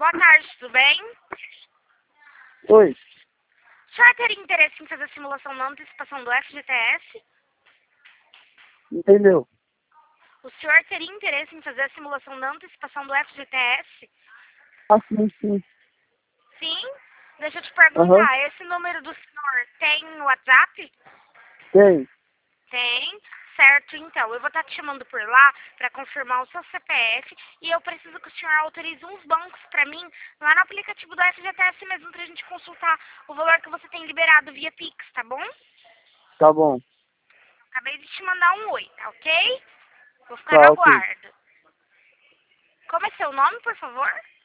Boa tarde, tudo bem? Oi, O senhor teria interesse em fazer a simulação na antecipação do FGTS? entendeu? O senhor teria interesse em fazer a simulação da antecipação do FGTS? Ah, sim. Sim? Deixa eu te Aham, perguntar, esse número do senhor tem WhatsApp? tem. Tem. Certo, então, eu vou estar te chamando por lá para confirmar o seu CPF e eu preciso que o senhor autorize uns bancos para mim lá no aplicativo do FGTS mesmo para a gente consultar o valor que você tem liberado via Pix, tá bom? Tá bom. Acabei de te mandar um oi, tá ok? Vou ficar no Tá, ok. aguardo. Como é seu nome, por favor?